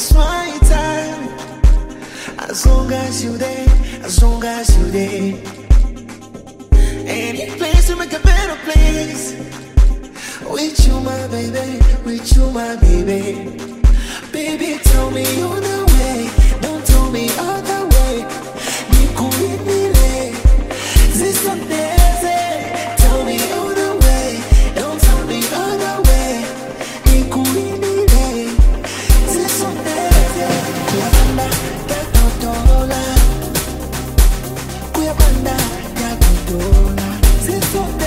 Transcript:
it's my time. As long as you there, as long as you there. Any place to make a better place. With you, my baby, with you, my baby. Baby, tell me you're the way, don't tell me other way. Nikuinile, zisondeze. Tell me you're the way, don't tell me other way. Nikuinile, zisondeze. Kuyabanda, yakutola. Kuyabanda, yakutola. Zisondeze.